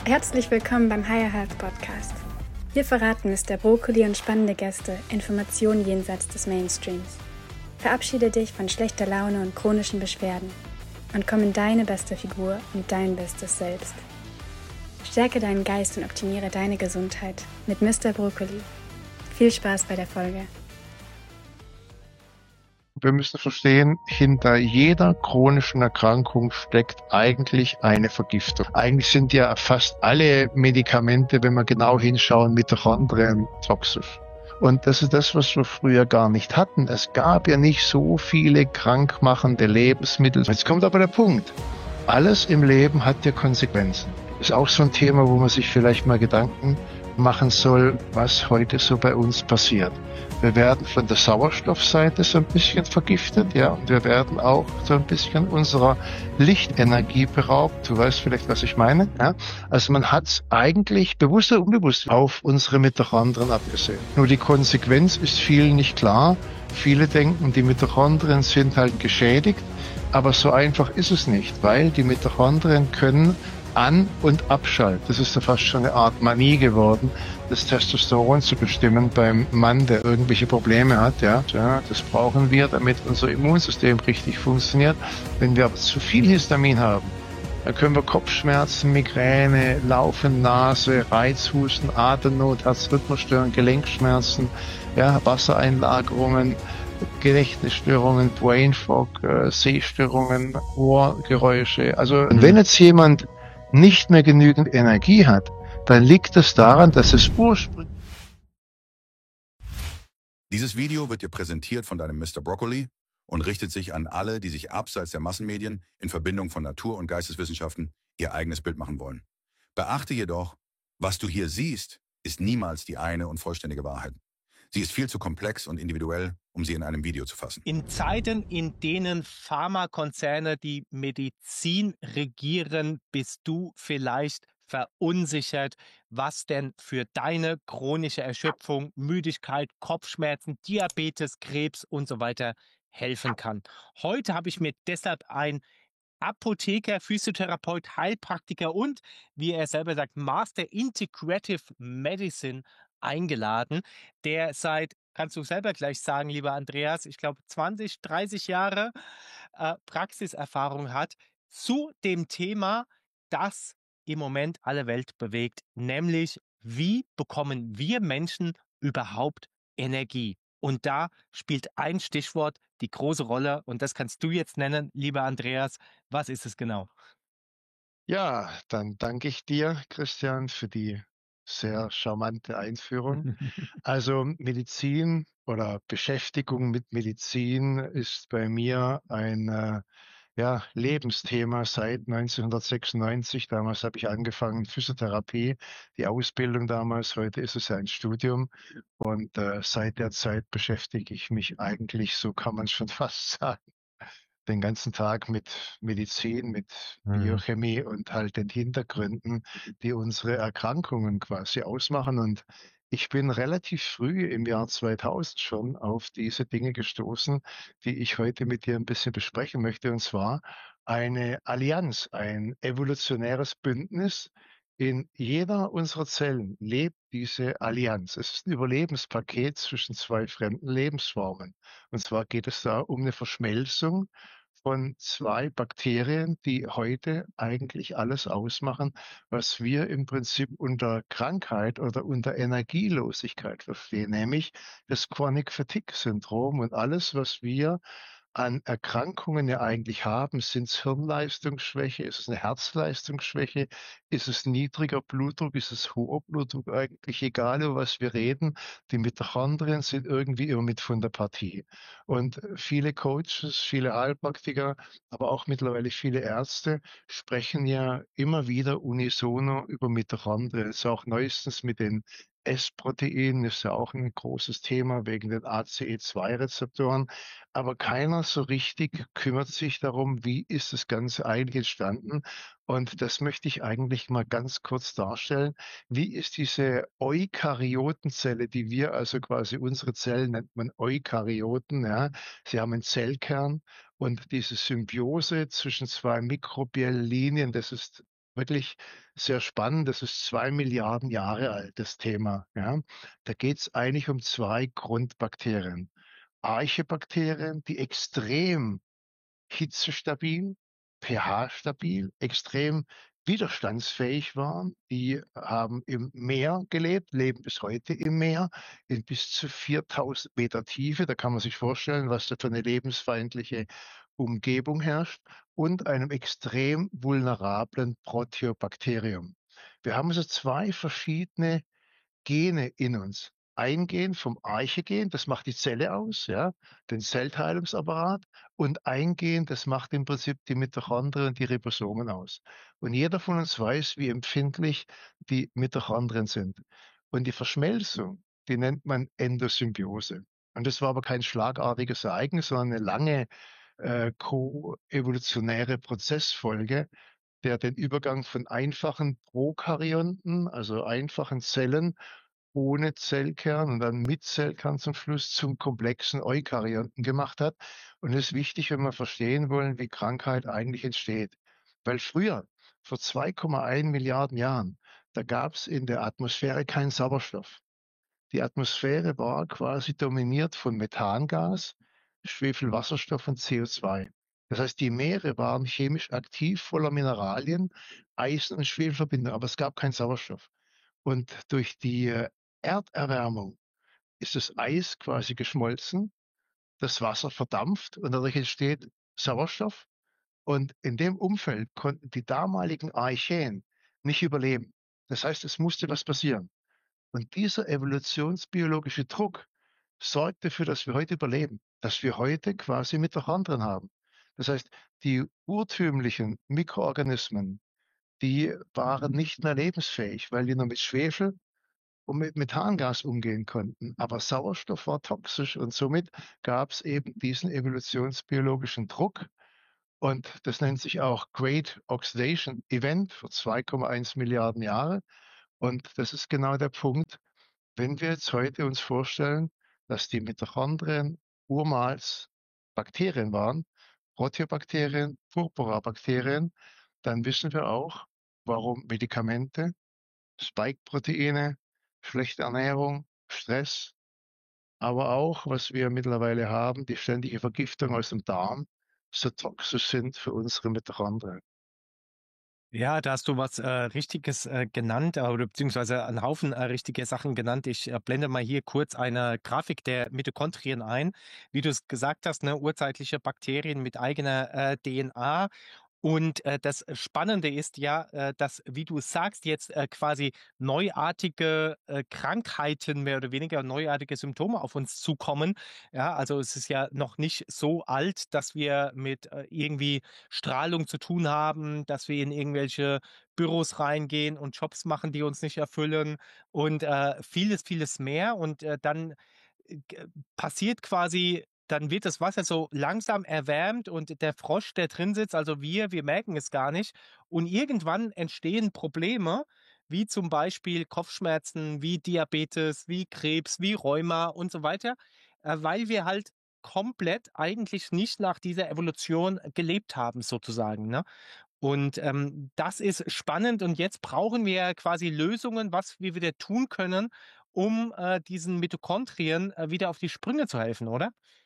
Herzlich willkommen beim Higher Health Podcast. Hier verraten Mr. Brokkoli und spannende Gäste Informationen jenseits des Mainstreams. Verabschiede dich von schlechter Laune und chronischen Beschwerden und komm in deine beste Figur und dein bestes Selbst. Stärke deinen Geist und optimiere deine Gesundheit mit Mr. Brokkoli. Viel Spaß bei der Folge. Wir müssen verstehen, hinter jeder chronischen Erkrankung steckt eigentlich eine Vergiftung. Eigentlich sind ja fast alle Medikamente, wenn wir genau hinschauen, Mitochondrien toxisch. Und das ist das, was wir früher gar nicht hatten. Es gab ja nicht so viele krankmachende Lebensmittel. Jetzt kommt aber der Punkt. Alles im Leben hat ja Konsequenzen. Ist auch so ein Thema, wo man sich vielleicht mal Gedanken machen soll, was heute so bei uns passiert. Wir werden von der Sauerstoffseite so ein bisschen vergiftet, ja, und wir werden auch so ein bisschen unserer Lichtenergie beraubt. Du weißt vielleicht, was ich meine, ja. Also man hat eigentlich bewusst oder unbewusst auf unsere Mitochondrien abgesehen. Nur die Konsequenz ist vielen nicht klar. Viele denken, die Mitochondrien sind halt geschädigt, aber so einfach ist es nicht, weil die Mitochondrien können an- und abschalten. Das ist ja fast schon eine Art Manie geworden, das Testosteron zu bestimmen beim Mann, der irgendwelche Probleme hat. Ja, das brauchen wir, damit unser Immunsystem richtig funktioniert. Wenn wir aber zu viel Histamin haben, dann können wir Kopfschmerzen, Migräne, laufende Nase, Reizhusten, Atemnot, Herzrhythmusstörungen, Gelenkschmerzen, ja, Wassereinlagerungen, Gedächtnisstörungen, Brain Fog, Sehstörungen, Ohrgeräusche. Also wenn jetzt jemand nicht mehr genügend Energie hat, dann liegt es daran, dass es ursprünglich... Dieses Video wird dir präsentiert von deinem Mr. Brokkoli und richtet sich an alle, die sich abseits der Massenmedien in Verbindung von Natur- und Geisteswissenschaften ihr eigenes Bild machen wollen. Beachte jedoch, was du hier siehst, ist niemals die eine und vollständige Wahrheit. Sie ist viel zu komplex und individuell, um sie in einem Video zu fassen. In Zeiten, in denen Pharmakonzerne die Medizin regieren, bist du vielleicht verunsichert, was denn für deine chronische Erschöpfung, Müdigkeit, Kopfschmerzen, Diabetes, Krebs und so weiter helfen kann. Heute habe ich mir deshalb einen Apotheker, Physiotherapeut, Heilpraktiker und, wie er selber sagt, Master Integrative Medicine eingeladen, der seit, kannst du selber gleich sagen, lieber Andreas, ich glaube 20, 30 Jahre Praxiserfahrung hat zu dem Thema, das im Moment alle Welt bewegt, nämlich wie bekommen wir Menschen überhaupt Energie? Und da spielt ein Stichwort die große Rolle und das kannst du jetzt nennen, lieber Andreas. Was ist es genau? Ja, dann danke ich dir, Christian, für die sehr charmante Einführung. Also Medizin oder Beschäftigung mit Medizin ist bei mir ein ja, Lebensthema seit 1996. Damals habe ich angefangen, Physiotherapie, die Ausbildung damals. Heute ist es ja ein Studium. Und seit der Zeit beschäftige ich mich eigentlich, so kann man es schon fast sagen, den ganzen Tag mit Medizin, mit Biochemie und halt den Hintergründen, die unsere Erkrankungen quasi ausmachen. Und ich bin relativ früh im Jahr 2000 schon auf diese Dinge gestoßen, die ich heute mit dir ein bisschen besprechen möchte. Und zwar eine Allianz, ein evolutionäres Bündnis. In jeder unserer Zellen lebt diese Allianz. Es ist ein Überlebenspaket zwischen zwei fremden Lebensformen. Und zwar geht es da um eine Verschmelzung von zwei Bakterien, die heute eigentlich alles ausmachen, was wir im Prinzip unter Krankheit oder unter Energielosigkeit verstehen, nämlich das Chronic Fatigue Syndrom. Und alles, was wir an Erkrankungen ja eigentlich haben, sind es Hirnleistungsschwäche, ist es eine Herzleistungsschwäche, ist es niedriger Blutdruck, ist es hoher Blutdruck, eigentlich egal, über was wir reden. Die Mitochondrien sind irgendwie immer mit von der Partie. Und viele Coaches, viele Heilpraktiker, aber auch mittlerweile viele Ärzte sprechen ja immer wieder unisono über Mitochondrien. Das ist auch neuestens mit den S-Proteinen, ist ja auch ein großes Thema wegen den ACE2-Rezeptoren. Aber keiner so richtig kümmert sich darum, wie ist das Ganze eigentlich entstanden? Und das möchte ich eigentlich mal ganz kurz darstellen. Wie ist diese Eukaryotenzelle, die wir also quasi unsere Zellen nennt man Eukaryoten, ja? Sie haben einen Zellkern und diese Symbiose zwischen zwei mikrobiellen Linien, das ist wirklich sehr spannend. Das ist 2 Milliarden Jahre alt, das Thema. Ja. Da geht es eigentlich um zwei Grundbakterien. Archebakterien, die extrem hitzestabil, pH-stabil, extrem widerstandsfähig waren. Die haben im Meer gelebt, leben bis heute im Meer in bis zu 4000 Meter Tiefe. Da kann man sich vorstellen, was da für eine lebensfeindliche Umgebung herrscht und einem extrem vulnerablen Proteobakterium. Wir haben also zwei verschiedene Gene in uns. Ein Gen vom Archegen, das macht die Zelle aus, ja, den Zellteilungsapparat, und ein Gen, das macht im Prinzip die Mitochondrien und die Ribosomen aus. Und jeder von uns weiß, wie empfindlich die Mitochondrien sind. Und die Verschmelzung, die nennt man Endosymbiose. Und das war aber kein schlagartiges Ereignis, sondern eine lange koevolutionäre Prozessfolge, der den Übergang von einfachen Prokaryonten, also einfachen Zellen, ohne Zellkern und dann mit Zellkern zum Schluss zum komplexen Eukaryoten gemacht hat. Und das ist wichtig, wenn wir verstehen wollen, wie Krankheit eigentlich entsteht. Weil früher, vor 2,1 Milliarden Jahren, da gab es in der Atmosphäre keinen Sauerstoff. Die Atmosphäre war quasi dominiert von Methangas, Schwefelwasserstoff und CO2. Das heißt, die Meere waren chemisch aktiv, voller Mineralien, Eisen und Schwefelverbindungen, aber es gab keinen Sauerstoff. Und durch die Erderwärmung ist das Eis quasi geschmolzen, das Wasser verdampft und dadurch entsteht Sauerstoff. Und in dem Umfeld konnten die damaligen Archäen nicht überleben. Das heißt, es musste was passieren. Und dieser evolutionsbiologische Druck sorgt dafür, dass wir heute überleben, dass wir heute quasi Mitochondrien haben. Das heißt, die urtümlichen Mikroorganismen, die waren nicht mehr lebensfähig, weil die nur mit Schwefel und mit Methangas umgehen konnten. Aber Sauerstoff war toxisch und somit gab es eben diesen evolutionsbiologischen Druck. Und das nennt sich auch Great Oxidation Event für 2,1 Milliarden Jahre. Und das ist genau der Punkt, wenn wir jetzt heute uns vorstellen, dass die Mitochondrien urmals Bakterien waren, Proteobakterien, Purpura-Bakterien, dann wissen wir auch, warum Medikamente, Spike-Proteine, schlechte Ernährung, Stress, aber auch, was wir mittlerweile haben, die ständige Vergiftung aus dem Darm, so toxisch sind für unsere Mitochondrien. Ja, da hast du was Richtiges genannt, oder beziehungsweise einen Haufen richtige Sachen genannt. Ich blende mal hier kurz eine Grafik der Mitochondrien ein. Wie du es gesagt hast, ne, urzeitliche Bakterien mit eigener DNA. Und das Spannende ist ja, dass, wie du es sagst, jetzt quasi neuartige Krankheiten, mehr oder weniger neuartige Symptome auf uns zukommen. Ja, also es ist ja noch nicht so alt, dass wir mit irgendwie Strahlung zu tun haben, dass wir in irgendwelche Büros reingehen und Jobs machen, die uns nicht erfüllen und vieles, vieles mehr. Und dann passiert quasi, dann wird das Wasser so langsam erwärmt und der Frosch, der drin sitzt, also wir merken es gar nicht. Und irgendwann entstehen Probleme, wie zum Beispiel Kopfschmerzen, wie Diabetes, wie Krebs, wie Rheuma und so weiter, weil wir halt komplett eigentlich nicht nach dieser Evolution gelebt haben, sozusagen, ne? Und das ist spannend und jetzt brauchen wir quasi Lösungen, was wir wieder tun können, um diesen Mitochondrien wieder auf die Sprünge zu helfen, oder?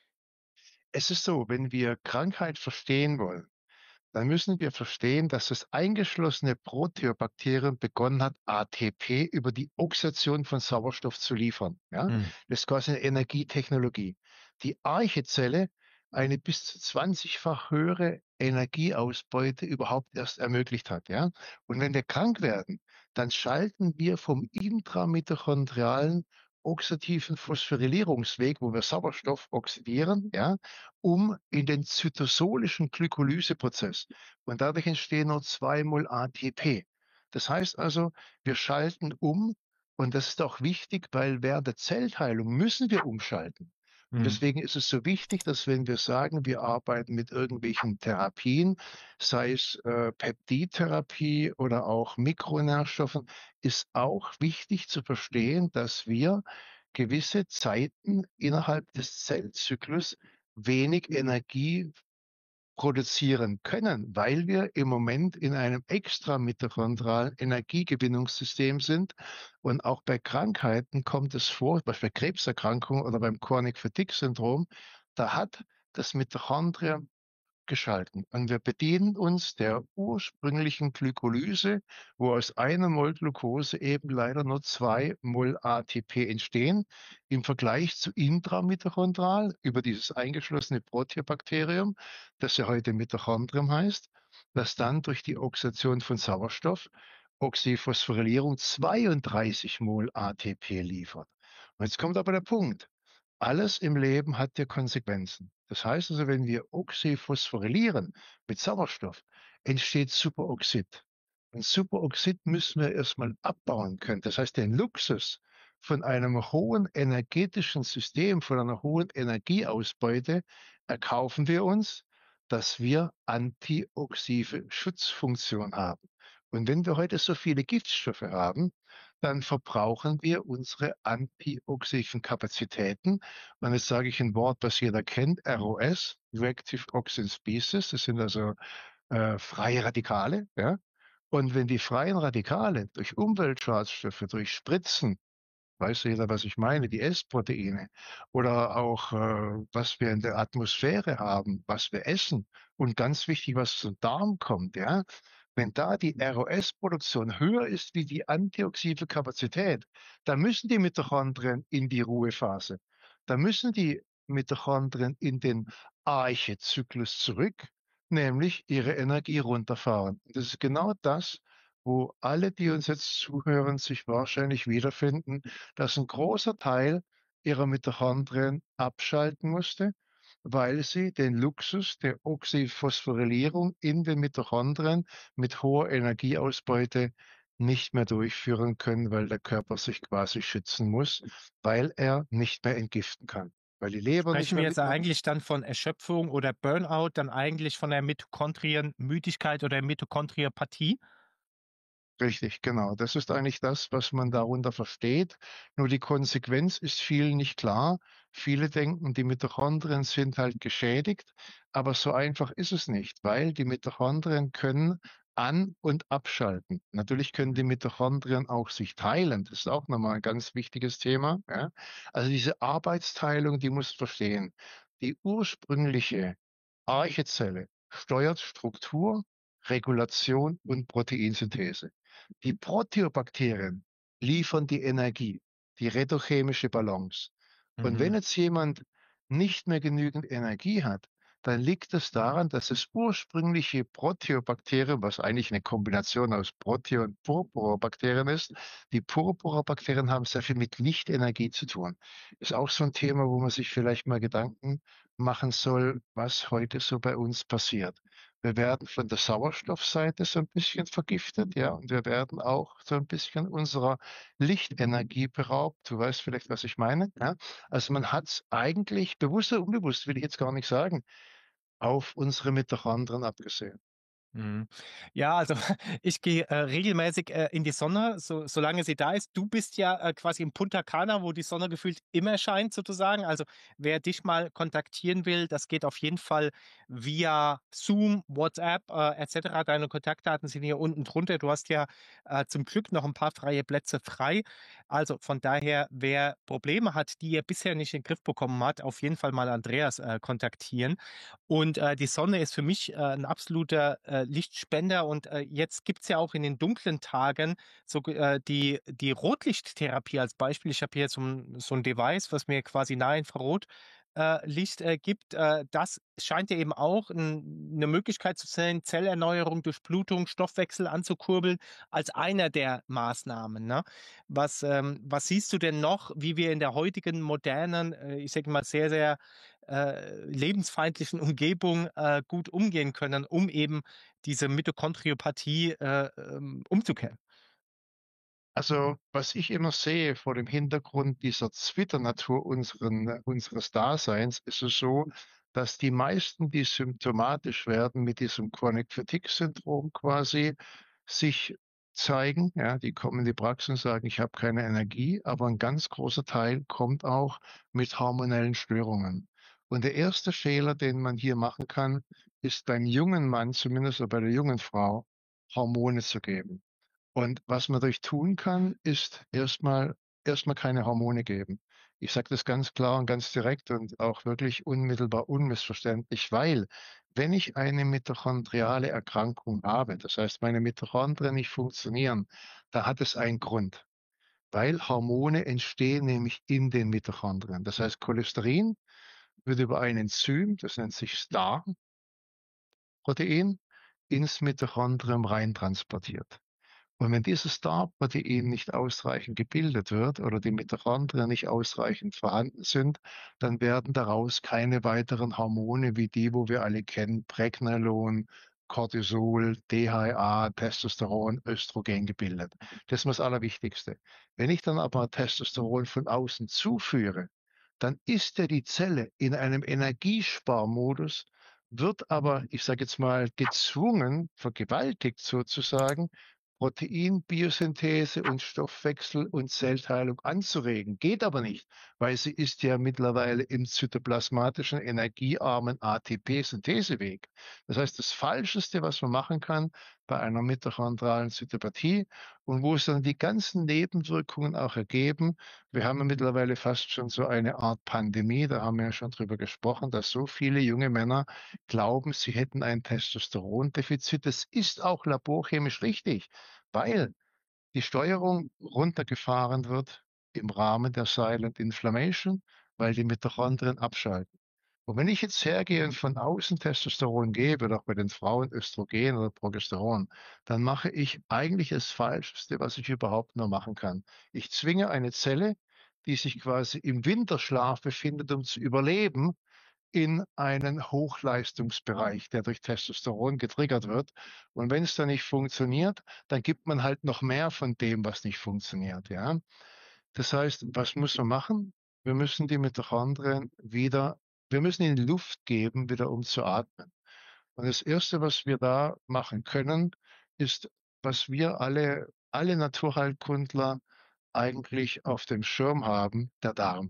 Es ist so, wenn wir Krankheit verstehen wollen, dann müssen wir verstehen, dass das eingeschlossene Proteobakterium begonnen hat, ATP über die Oxidation von Sauerstoff zu liefern. Ja? Mhm. Das ist quasi eine Energietechnologie. Die Archezelle eine bis zu 20-fach höhere Energieausbeute überhaupt erst ermöglicht hat. Ja? Und wenn wir krank werden, dann schalten wir vom intramitochondrialen oxidativen Phosphorylierungsweg, wo wir Sauerstoff oxidieren, ja, um in den zytosolischen Glykolyseprozess. Und dadurch entstehen nur 2 Mol ATP. Das heißt also, wir schalten um und das ist auch wichtig, weil während der Zellteilung müssen wir umschalten. Und Mhm. deswegen ist es so wichtig, dass wenn wir sagen, wir arbeiten mit irgendwelchen Therapien, sei es Peptidtherapie oder auch Mikronährstoffen, ist auch wichtig zu verstehen, dass wir gewisse Zeiten innerhalb des Zellzyklus wenig Energie produzieren können, weil wir im Moment in einem extramitochondralen Energiegewinnungssystem sind. Und auch bei Krankheiten kommt es vor, beispielsweise bei Krebserkrankungen oder beim Chronic Fatigue Syndrom, da hat das Mitochondrium geschalten. Und wir bedienen uns der ursprünglichen Glykolyse, wo aus einer Mol Glucose eben leider nur 2 Mol ATP entstehen, im Vergleich zu intramitochondrial über dieses eingeschlossene Proteobakterium, das ja heute Mitochondrium heißt, das dann durch die Oxidation von Sauerstoff, Oxyphosphorylierung 32 Mol ATP liefert. Und jetzt kommt aber der Punkt. Alles im Leben hat ja Konsequenzen. Das heißt also, wenn wir oxyphosphorylieren mit Sauerstoff, entsteht Superoxid. Und Superoxid müssen wir erstmal abbauen können. Das heißt, den Luxus von einem hohen energetischen System, von einer hohen Energieausbeute erkaufen wir uns, dass wir antioxidative Schutzfunktion haben. Und wenn wir heute so viele Giftstoffe haben, dann verbrauchen wir unsere antioxidativen Kapazitäten. Und jetzt sage ich ein Wort, das jeder kennt, ROS, Reactive Oxygen Species. Das sind also freie Radikale. Ja? Und wenn die freien Radikale durch Umweltschadstoffe, durch Spritzen, weiß jeder, was ich meine, die S-Proteine oder auch was wir in der Atmosphäre haben, was wir essen und ganz wichtig, was zum Darm kommt, ja, wenn da die ROS-Produktion höher ist wie die antioxidative Kapazität, dann müssen die Mitochondrien in die Ruhephase. Da müssen die Mitochondrien in den Arche-Zyklus zurück, nämlich ihre Energie runterfahren. Das ist genau das, wo alle, die uns jetzt zuhören, sich wahrscheinlich wiederfinden, dass ein großer Teil ihrer Mitochondrien abschalten musste, weil sie den Luxus der Oxyphosphorylierung in den Mitochondrien mit hoher Energieausbeute nicht mehr durchführen können, weil der Körper sich quasi schützen muss, weil er nicht mehr entgiften kann, weil die Leber nicht Sprechen wir mehr jetzt mitmacht. eigentlich dann von Erschöpfung oder Burnout, dann eigentlich von der Mitochondrienmüdigkeit oder Mitochondriopathie? Richtig, genau. Das ist eigentlich das, was man darunter versteht. Nur die Konsequenz ist vielen nicht klar. Viele denken, die Mitochondrien sind halt geschädigt, aber so einfach ist es nicht, weil die Mitochondrien können an- und abschalten. Natürlich können die Mitochondrien auch sich teilen. Das ist auch nochmal ein ganz wichtiges Thema. Ja? Also diese Arbeitsteilung, die muss verstehen. Die ursprüngliche Archezelle steuert Struktur, Regulation und Proteinsynthese. Die Proteobakterien liefern die Energie, die redochemische Balance. Und wenn Mhm. jetzt jemand nicht mehr genügend Energie hat, dann liegt es daran, dass das ursprüngliche Proteobakterium, was eigentlich eine Kombination aus Proteo- und Purpurobakterien ist, die Purpurobakterien haben sehr viel mit Lichtenergie zu tun. Ist auch so ein Thema, wo man sich vielleicht mal Gedanken machen soll, was heute so bei uns passiert. Wir werden von der Sauerstoffseite so ein bisschen vergiftet, ja, und wir werden auch so ein bisschen unserer Lichtenergie beraubt. Du weißt vielleicht, was ich meine, ja? Also man hat es eigentlich bewusst oder unbewusst, will ich jetzt gar nicht sagen, auf unsere Mitochondrien abgesehen. Mhm. Ja, also ich gehe regelmäßig in die Sonne, solange sie da ist. Du bist ja quasi im Punta Cana, wo die Sonne gefühlt immer scheint, sozusagen. Also wer dich mal kontaktieren will, das geht auf jeden Fall via Zoom, WhatsApp etc. Deine Kontaktdaten sind hier unten drunter. Du hast ja zum Glück noch ein paar freie Plätze frei. Also von daher, wer Probleme hat, die er bisher nicht in den Griff bekommen hat, auf jeden Fall mal Andreas kontaktieren. Und die Sonne ist für mich ein absoluter Lichtspender. Und jetzt gibt's ja auch in den dunklen Tagen die Rotlichttherapie als Beispiel. Ich habe hier so ein Device, was mir quasi Nahinfrarot Licht gibt. Das scheint ja eben auch eine Möglichkeit zu sein, Zellerneuerung, Durchblutung, Stoffwechsel anzukurbeln, als einer der Maßnahmen. Ne? Was siehst du denn noch, wie wir in der heutigen modernen, ich sage mal sehr, sehr lebensfeindlichen Umgebung gut umgehen können, um eben diese Mitochondriopathie umzukehren? Also, was ich immer sehe vor dem Hintergrund dieser Zwitternatur unseres Daseins, ist es so, dass die meisten, die symptomatisch werden mit diesem Chronic Fatigue Syndrom quasi, sich zeigen. Ja, die kommen in die Praxis und sagen, ich habe keine Energie, aber ein ganz großer Teil kommt auch mit hormonellen Störungen. Und der erste Fehler, den man hier machen kann, ist beim jungen Mann, zumindest oder bei der jungen Frau, Hormone zu geben. Und was man dadurch tun kann, ist erstmal keine Hormone geben. Ich sage das ganz klar und ganz direkt und auch wirklich unmittelbar unmissverständlich, weil wenn ich eine mitochondriale Erkrankung habe, das heißt, meine Mitochondrien nicht funktionieren, da hat es einen Grund, weil Hormone entstehen nämlich in den Mitochondrien. Das heißt, Cholesterin wird über ein Enzym, das nennt sich Star-Protein, ins Mitochondrium reintransportiert. Und wenn dieses Star-Protein nicht ausreichend gebildet wird oder die Mitochondrien nicht ausreichend vorhanden sind, dann werden daraus keine weiteren Hormone wie die, wo wir alle kennen, Pregnenolon, Cortisol, DHEA, Testosteron, Östrogen gebildet. Das ist das Allerwichtigste. Wenn ich dann aber Testosteron von außen zuführe, dann ist ja die Zelle in einem Energiesparmodus, wird aber, ich sage jetzt mal, gezwungen, vergewaltigt sozusagen, Proteinbiosynthese und Stoffwechsel und Zellteilung anzuregen. Geht aber nicht, weil sie ist ja mittlerweile im zytoplasmatischen energiearmen ATP-Syntheseweg. Das heißt, das Falscheste, was man machen kann bei einer mitochondralen Zytopathie und wo es dann die ganzen Nebenwirkungen auch ergeben, wir haben ja mittlerweile fast schon so eine Art Pandemie, da haben wir ja schon drüber gesprochen, dass so viele junge Männer glauben, sie hätten ein Testosterondefizit. Das ist auch laborchemisch richtig, weil die Steuerung runtergefahren wird im Rahmen der Silent Inflammation, weil die Mitochondrien abschalten. Und wenn ich jetzt hergehe und von außen Testosteron gebe, doch bei den Frauen Östrogen oder Progesteron, dann mache ich eigentlich das Falscheste, was ich überhaupt nur machen kann. Ich zwinge eine Zelle, die sich quasi im Winterschlaf befindet, um zu überleben, in einen Hochleistungsbereich, der durch Testosteron getriggert wird. Und wenn es dann nicht funktioniert, dann gibt man halt noch mehr von dem, was nicht funktioniert. Ja? Das heißt, was muss man machen? Wir müssen die Mitochondrien wir müssen ihnen Luft geben, wieder um zu atmen. Und das Erste, was wir da machen können, ist, was wir alle Naturheilkundler eigentlich auf dem Schirm haben, der Darm.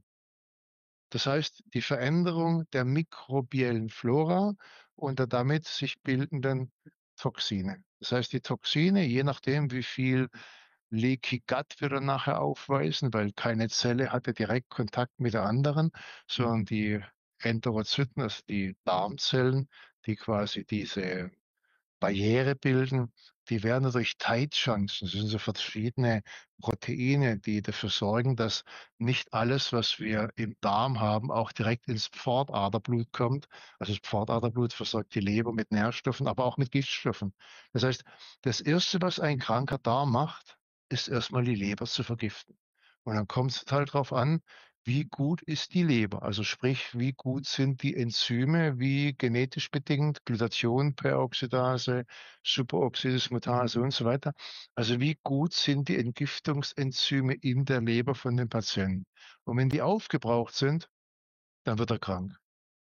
Das heißt, die Veränderung der mikrobiellen Flora und der damit sich bildenden Toxine. Das heißt, die Toxine, je nachdem, wie viel Leaky Gut wir dann nachher aufweisen, weil keine Zelle hatte direkt Kontakt mit der anderen, sondern die Enterozyten, also die Darmzellen, die quasi diese Barriere bilden, die werden durch Tight Chunks, das sind so verschiedene Proteine, die dafür sorgen, dass nicht alles, was wir im Darm haben, auch direkt ins Pfortaderblut kommt. Also das Pfortaderblut versorgt die Leber mit Nährstoffen, aber auch mit Giftstoffen. Das heißt, das Erste, was ein kranker Darm macht, ist erstmal die Leber zu vergiften. Und dann kommt es halt darauf an, wie gut ist die Leber? Also sprich, wie gut sind die Enzyme, wie genetisch bedingt, Glutathion-Peroxidase, Superoxidismutase und so weiter. Also wie gut sind die Entgiftungsenzyme in der Leber von dem Patienten? Und wenn die aufgebraucht sind, dann wird er krank.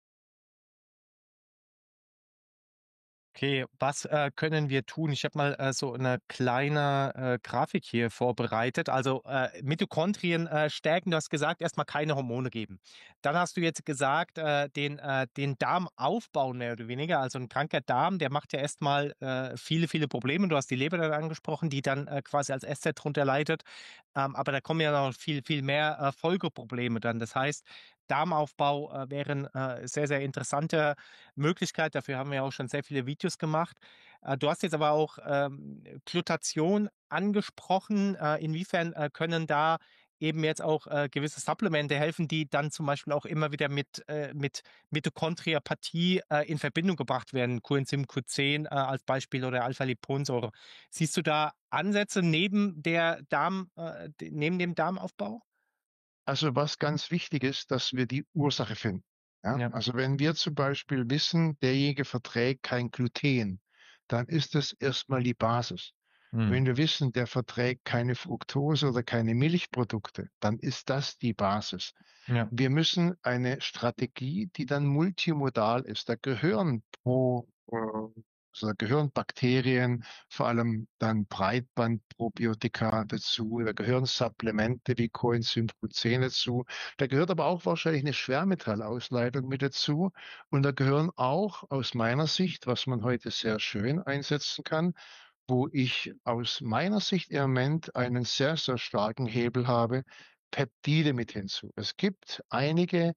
Okay, was können wir tun? Ich habe mal so eine kleine Grafik hier vorbereitet. Also Mitochondrien stärken, du hast gesagt, erstmal keine Hormone geben. Dann hast du jetzt gesagt, den Darm aufbauen, mehr oder weniger. Also ein kranker Darm, der macht ja erstmal viele, viele Probleme. Du hast die Leber dann angesprochen, die dann quasi als Erstes drunter leidet. Aber da kommen ja noch viel, viel mehr Folgeprobleme dann. Das heißt, Darmaufbau wäre eine sehr, sehr interessante Möglichkeit. Dafür haben wir auch schon sehr viele Videos gemacht. Du hast jetzt aber auch Glutathion angesprochen. Inwiefern können da eben jetzt auch gewisse Supplemente helfen, die dann zum Beispiel auch immer wieder mit Mitochondriopathie in Verbindung gebracht werden? Coenzym Q10 als Beispiel oder Alpha-Liponsäure. Siehst du da Ansätze neben dem Darmaufbau? Also was ganz wichtig ist, dass wir die Ursache finden. Ja? Ja. Also wenn wir zum Beispiel wissen, derjenige verträgt kein Gluten, dann ist das erstmal die Basis. Hm. Wenn wir wissen, der verträgt keine Fructose oder keine Milchprodukte, dann ist das die Basis. Ja. Wir müssen eine Strategie, die dann multimodal ist. Da gehören pro Also da gehören Bakterien, vor allem dann Breitbandprobiotika dazu, da gehören Supplemente wie Coenzym Q10 dazu, da gehört aber auch wahrscheinlich eine Schwermetallausleitung mit dazu und da gehören auch aus meiner Sicht, was man heute sehr schön einsetzen kann, wo ich aus meiner Sicht im Moment einen sehr, sehr starken Hebel habe, Peptide mit hinzu. Es gibt einige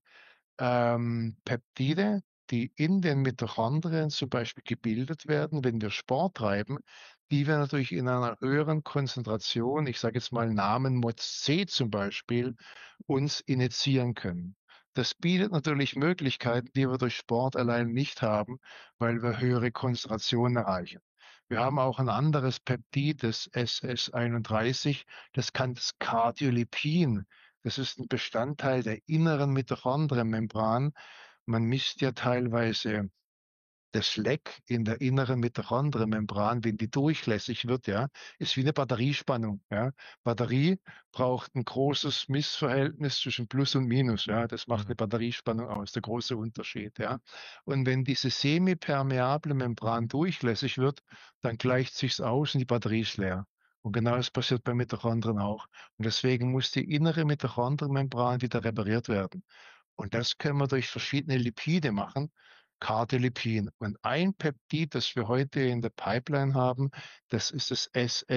Peptide, die in den Mitochondrien zum Beispiel gebildet werden, wenn wir Sport treiben, die wir natürlich in einer höheren Konzentration, ich sage jetzt mal Namen MOTS-C zum Beispiel, uns injizieren können. Das bietet natürlich Möglichkeiten, die wir durch Sport allein nicht haben, weil wir höhere Konzentrationen erreichen. Wir haben auch ein anderes Peptid, das SS31, das kann das Cardiolipin. Das ist ein Bestandteil der inneren Mitochondrienmembran. Man misst ja teilweise das Leck in der inneren Mitochondrienmembran, wenn die durchlässig wird, ja, ist wie eine Batteriespannung, ja. Batterie braucht ein großes Missverhältnis zwischen Plus und Minus, ja. Das macht eine Batteriespannung aus, der große Unterschied, ja. Und wenn diese semipermeable Membran durchlässig wird, dann gleicht sich's aus und die Batterie ist leer. Und genau das passiert bei Mitochondrien auch. Und deswegen muss die innere Mitochondrienmembran wieder repariert werden. Und das können wir durch verschiedene Lipide machen. Cardiolipin. Und ein Peptid, das wir heute in der Pipeline haben, das ist das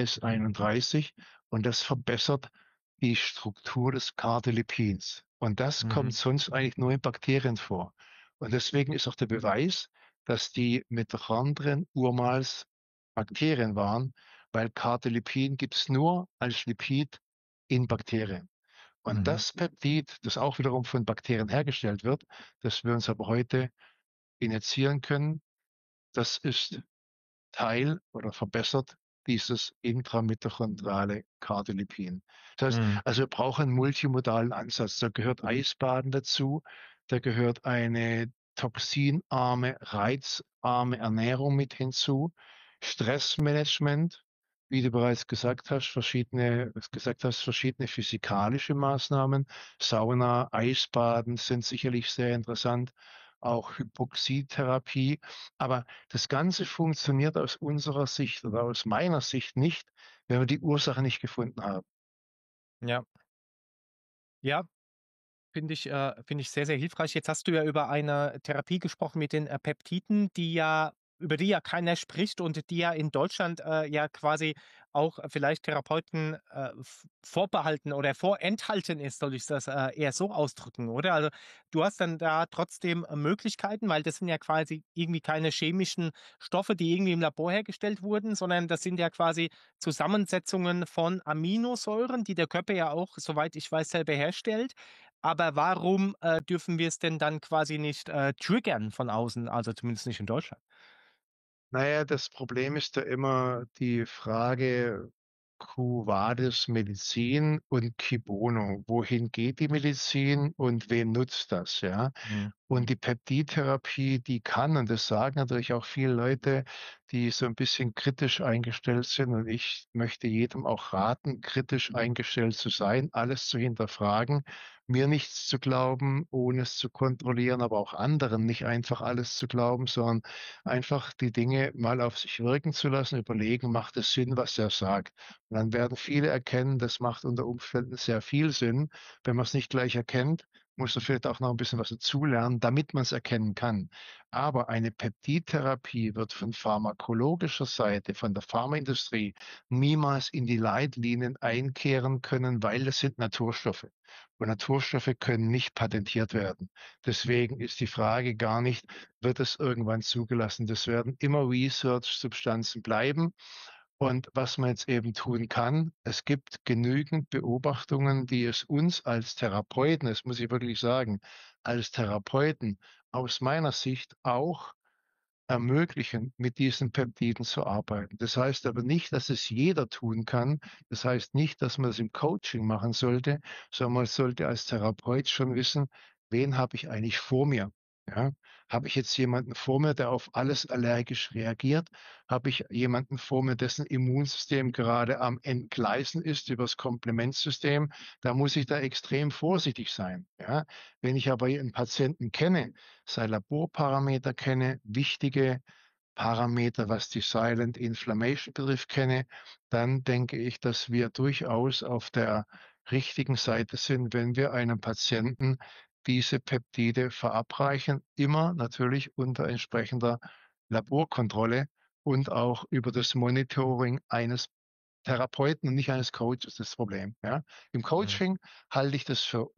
SS31 und das verbessert die Struktur des Cardiolipins. Und das kommt sonst eigentlich nur in Bakterien vor. Und deswegen ist auch der Beweis, dass die Mitochondrien urmals Bakterien waren, weil Cardiolipin gibt es nur als Lipid in Bakterien. Und das Peptid, das auch wiederum von Bakterien hergestellt wird, das wir uns aber heute injizieren können, das ist Teil oder verbessert dieses intramitochondrale Cardiolipin. Das heißt, also wir brauchen einen multimodalen Ansatz. Da gehört Eisbaden dazu, da gehört eine toxinarme, reizarme Ernährung mit hinzu, Stressmanagement, wie du bereits verschiedene physikalische Maßnahmen, Sauna, Eisbaden sind sicherlich sehr interessant, auch Hypoxietherapie. Aber das Ganze funktioniert aus unserer Sicht oder aus meiner Sicht nicht, wenn wir die Ursache nicht gefunden haben. Ja. Ja, finde ich sehr, sehr hilfreich. Jetzt hast du ja über eine Therapie gesprochen mit den, Peptiden, über die ja keiner spricht und die ja in Deutschland, ja quasi auch vielleicht Therapeuten, vorbehalten oder vorenthalten ist, soll ich das, eher so ausdrücken, oder? Also, du hast dann da trotzdem, Möglichkeiten, weil das sind ja quasi irgendwie keine chemischen Stoffe, die irgendwie im Labor hergestellt wurden, sondern das sind ja quasi Zusammensetzungen von Aminosäuren, die der Körper ja auch, soweit ich weiß, selber herstellt. Aber warum, dürfen wir es denn dann quasi nicht, triggern von außen, also zumindest nicht in Deutschland? Naja, das Problem ist ja immer die Frage, Quo vadis Medizin und Cui bono. Wohin geht die Medizin und wen nutzt das, ja? Mhm. Und die Peptidtherapie, die kann, und das sagen natürlich auch viele Leute, die so ein bisschen kritisch eingestellt sind, und ich möchte jedem auch raten, kritisch eingestellt zu sein, alles zu hinterfragen, mir nichts zu glauben, ohne es zu kontrollieren, aber auch anderen nicht einfach alles zu glauben, sondern einfach die Dinge mal auf sich wirken zu lassen, überlegen, macht es Sinn, was er sagt. Und dann werden viele erkennen, das macht unter Umständen sehr viel Sinn. Wenn man es nicht gleich erkennt, muss man vielleicht auch noch ein bisschen was dazulernen, damit man es erkennen kann. Aber eine Peptidtherapie wird von pharmakologischer Seite, von der Pharmaindustrie niemals in die Leitlinien einkehren können, weil das sind Naturstoffe. Und Naturstoffe können nicht patentiert werden. Deswegen ist die Frage gar nicht, wird es irgendwann zugelassen. Das werden immer Research-Substanzen bleiben. Und was man jetzt eben tun kann, es gibt genügend Beobachtungen, die es uns als Therapeuten, das muss ich wirklich sagen, als Therapeuten aus meiner Sicht auch ermöglichen, mit diesen Peptiden zu arbeiten. Das heißt aber nicht, dass es jeder tun kann. Das heißt nicht, dass man das im Coaching machen sollte, sondern man sollte als Therapeut schon wissen, wen habe ich eigentlich vor mir? Ja? Habe ich jetzt jemanden vor mir, der auf alles allergisch reagiert? Habe ich jemanden vor mir, dessen Immunsystem gerade am Entgleisen ist über das Komplementsystem? Da muss ich da extrem vorsichtig sein. Ja? Wenn ich aber einen Patienten kenne, seine Laborparameter kenne, wichtige Parameter, was die Silent Inflammation betrifft, kenne, dann denke ich, dass wir durchaus auf der richtigen Seite sind, wenn wir einem Patienten diese Peptide verabreichen, immer natürlich unter entsprechender Laborkontrolle und auch über das Monitoring eines Therapeuten und nicht eines Coaches das Problem, ja. Im Mhm. Coaching halte ich das für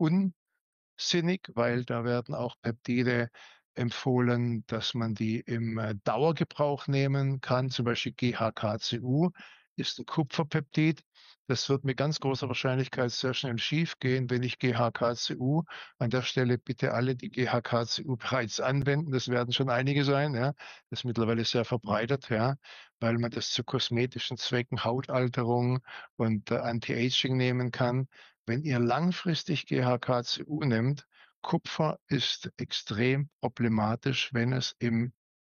sinnig, weil da werden auch Peptide empfohlen, dass man die im Dauergebrauch nehmen kann. Zum Beispiel GHKCU ist ein Kupferpeptid. Das wird mit ganz großer Wahrscheinlichkeit sehr schnell schiefgehen, wenn ich GHKCU an der Stelle bitte alle, die GHKCU bereits anwenden, das werden schon einige sein, ja. Das ist mittlerweile sehr verbreitet, ja, weil man das zu kosmetischen Zwecken, Hautalterung und Anti-Aging nehmen kann. Wenn ihr langfristig GHKCU nehmt, Kupfer ist extrem problematisch, wenn es im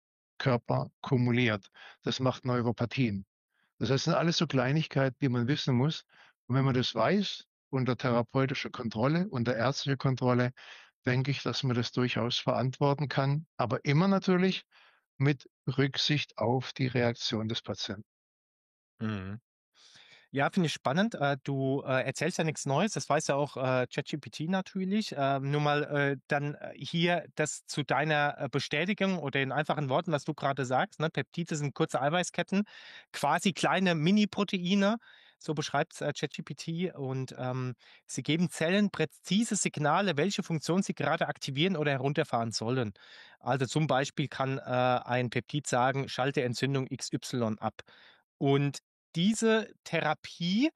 Körper kumuliert. Das macht Neuropathien. Das heißt, das sind alles so Kleinigkeiten, die man wissen muss. Und wenn man das weiß, unter therapeutischer Kontrolle, unter ärztlicher Kontrolle, denke ich, dass man das durchaus verantworten kann, aber immer natürlich mit Rücksicht auf die Reaktion des Patienten. Mhm. Ja, finde ich spannend. Du erzählst ja nichts Neues, das weiß ja auch ChatGPT natürlich. Nur mal dann hier das zu deiner Bestätigung oder in einfachen Worten, was du gerade sagst. Ne? Peptide sind kurze Eiweißketten, quasi kleine Mini-Proteine, so beschreibt es ChatGPT. Und sie geben Zellen präzise Signale, welche Funktion sie gerade aktivieren oder herunterfahren sollen. Also zum Beispiel kann ein Peptid sagen, schalte Entzündung XY ab. Und diese Therapie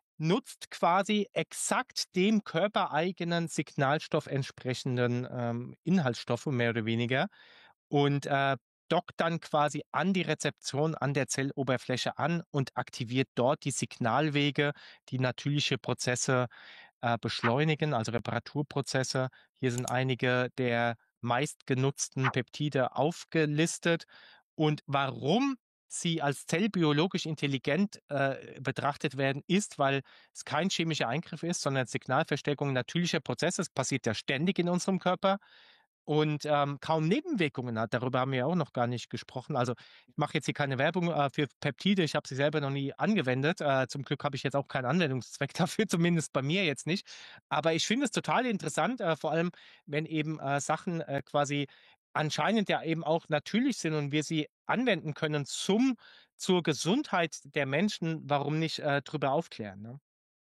nutzt quasi exakt dem körpereigenen Signalstoff entsprechenden Inhaltsstoffe, mehr oder weniger, und dockt dann quasi an die Rezeption an der Zelloberfläche an und aktiviert dort die Signalwege, die natürliche Prozesse beschleunigen, also Reparaturprozesse. Hier sind einige der meistgenutzten Peptide aufgelistet. Und warum sie als zellbiologisch intelligent betrachtet werden, ist, weil es kein chemischer Eingriff ist, sondern Signalverstärkung natürlicher Prozesse. Es passiert ja ständig in unserem Körper und kaum Nebenwirkungen hat. Darüber haben wir ja auch noch gar nicht gesprochen. Also ich mache jetzt hier keine Werbung für Peptide. Ich habe sie selber noch nie angewendet. Zum Glück habe ich jetzt auch keinen Anwendungszweck dafür, zumindest bei mir jetzt nicht. Aber ich finde es total interessant, vor allem wenn eben Sachen quasi anscheinend ja eben auch natürlich sind und wir sie anwenden können zur Gesundheit der Menschen. Warum nicht drüber aufklären? Ne?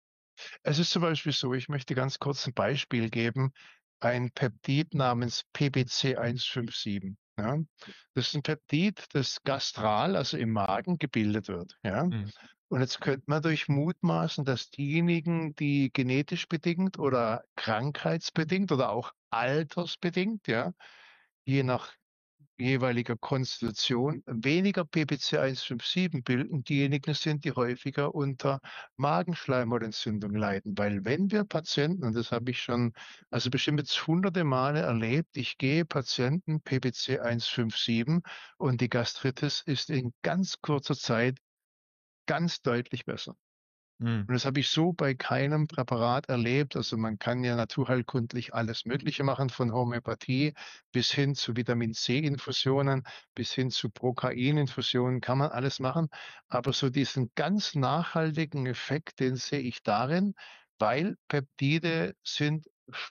Es ist zum Beispiel so, ich möchte ganz kurz ein Beispiel geben, ein Peptid namens PBC 157. Ja. Das ist ein Peptid, das gastral, also im Magen, gebildet wird. Ja. Mhm. Und jetzt könnte man durch mutmaßen, dass diejenigen, die genetisch bedingt oder krankheitsbedingt oder auch altersbedingt, ja, je nach jeweiliger Konstitution weniger PPC 157 bilden, diejenigen sind, die häufiger unter Magenschleimhautentzündung leiden. Weil wenn wir Patienten, und das habe ich schon, also bestimmt jetzt hunderte Male erlebt, ich gehe Patienten PPC 157 und die Gastritis ist in ganz kurzer Zeit ganz deutlich besser. Mhm. Und das habe ich so bei keinem Präparat erlebt. Also man kann ja naturheilkundlich alles Mögliche machen, von Homöopathie bis hin zu Vitamin-C-Infusionen, bis hin zu Prokain-Infusionen, kann man alles machen. Aber so diesen ganz nachhaltigen Effekt, den sehe ich darin, weil Peptide sind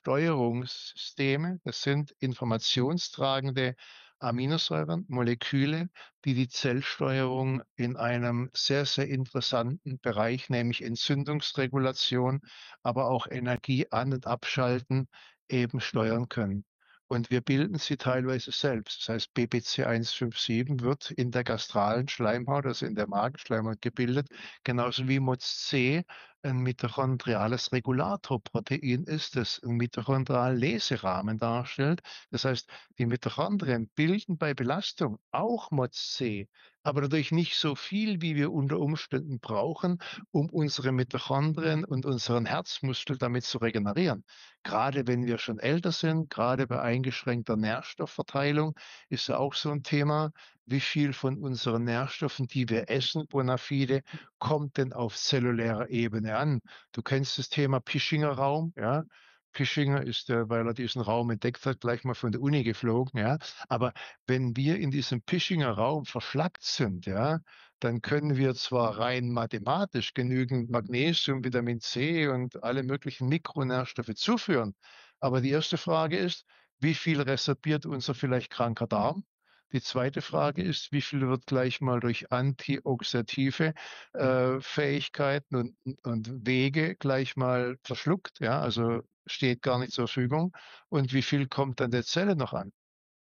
Steuerungssysteme, das sind informationstragende Aminosäuren, Moleküle, die die Zellsteuerung in einem sehr, sehr interessanten Bereich, nämlich Entzündungsregulation, aber auch Energie an- und abschalten, eben steuern können. Und wir bilden sie teilweise selbst. Das heißt, BBC 157 wird in der gastralen Schleimhaut, also in der Magenschleimhaut gebildet, genauso wie MOTS-C ein mitochondriales Regulatorprotein ist, das einen mitochondrialen Leserahmen darstellt. Das heißt, die Mitochondrien bilden bei Belastung auch MOTS-C, aber natürlich nicht so viel, wie wir unter Umständen brauchen, um unsere Mitochondrien und unseren Herzmuskel damit zu regenerieren. Gerade wenn wir schon älter sind, gerade bei eingeschränkter Nährstoffverteilung, ist ja auch so ein Thema, wie viel von unseren Nährstoffen, die wir essen, bona fide, kommt denn auf zellulärer Ebene an? Du kennst das Thema Pischinger Raum, ja? Pischinger ist, weil er diesen Raum entdeckt hat, gleich mal von der Uni geflogen, ja. Aber wenn wir in diesem Pischinger Raum verschlackt sind, ja, dann können wir zwar rein mathematisch genügend Magnesium, Vitamin C und alle möglichen Mikronährstoffe zuführen, aber die erste Frage ist, wie viel resorbiert unser vielleicht kranker Darm? Die zweite Frage ist, wie viel wird gleich mal durch antioxidative Fähigkeiten und Wege gleich mal verschluckt, ja, also steht gar nicht zur Verfügung. Und wie viel kommt an der Zelle noch an?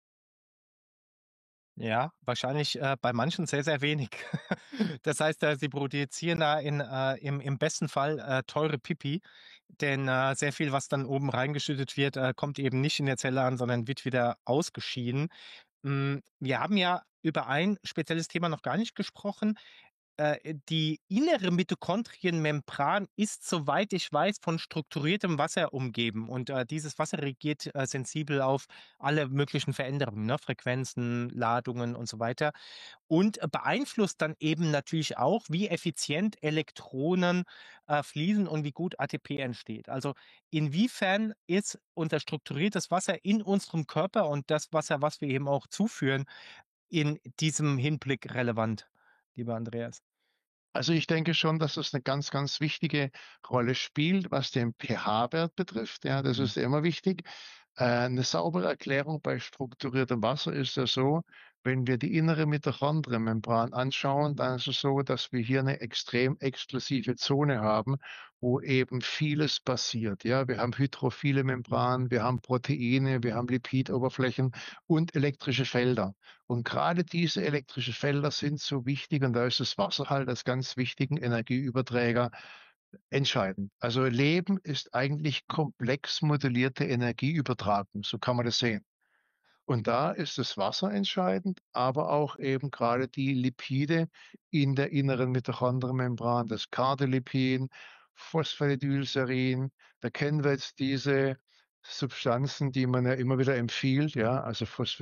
Ja, wahrscheinlich bei manchen sehr, sehr wenig. Das heißt, sie produzieren da im besten Fall teure Pipi, denn sehr viel, was dann oben reingeschüttet wird, kommt eben nicht in der Zelle an, sondern wird wieder ausgeschieden. Wir haben ja über ein spezielles Thema noch gar nicht gesprochen. Die innere Mitochondrienmembran ist, soweit ich weiß, von strukturiertem Wasser umgeben. Und dieses Wasser reagiert sensibel auf alle möglichen Veränderungen, ne? Frequenzen, Ladungen und so weiter. Und beeinflusst dann eben natürlich auch, wie effizient Elektronen fließen und wie gut ATP entsteht. Also inwiefern ist unser strukturiertes Wasser in unserem Körper und das Wasser, was wir eben auch zuführen, in diesem Hinblick relevant, lieber Andreas? Also ich denke schon, dass das eine ganz, ganz wichtige Rolle spielt, was den pH-Wert betrifft. Ja, das ist immer wichtig. Eine saubere Erklärung bei strukturiertem Wasser ist ja so, wenn wir die innere Mitochondrienmembran anschauen, dann ist es so, dass wir hier eine extrem exklusive Zone haben, wo eben vieles passiert. Ja, wir haben hydrophile Membran, wir haben Proteine, wir haben Lipidoberflächen und elektrische Felder. Und gerade diese elektrischen Felder sind so wichtig und da ist das Wasser halt als ganz wichtigen Energieüberträger entscheidend. Also Leben ist eigentlich komplex modellierte Energieübertragung, so kann man das sehen. Und da ist das Wasser entscheidend, aber auch eben gerade die Lipide in der inneren Mitochondrienmembran, das Cardelipin, Phosphatidylserin. Da kennen wir jetzt diese Substanzen, die man ja immer wieder empfiehlt, ja, also